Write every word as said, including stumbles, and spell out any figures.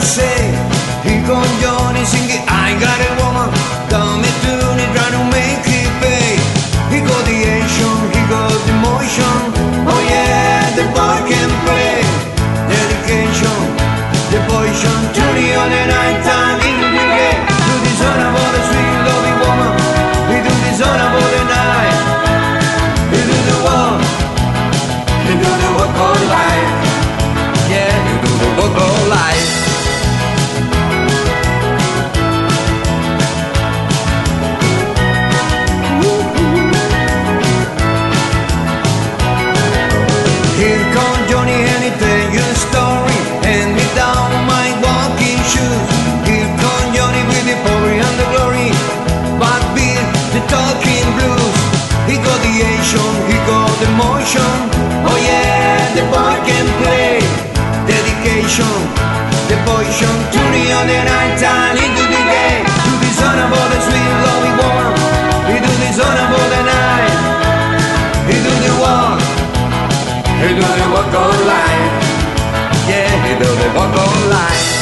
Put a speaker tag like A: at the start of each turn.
A: say, he coglioni singing, I got a woman, come and do it, try to make it pay. He got the action, he got the motion, oh yeah, the boy can play. Dedication, the poison, to the other night time, in the day, to the son of all the sweet loving woman, he do the son of all the night, he do the walk, he do the walk all life, yeah, he do the walk all life. Here come Johnny and he tell you a story, hand me down my walking shoes. Here come Johnny with the power and the glory, but beat the talking blues. He got the action, he got the motion, oh yeah, the boy can play. Dedication, the poison, to the other night time into the day. To the son of all the sweet loving woman, he do the son of all the night, he do the walk. He do the walk all life, yeah, he do the walk all life.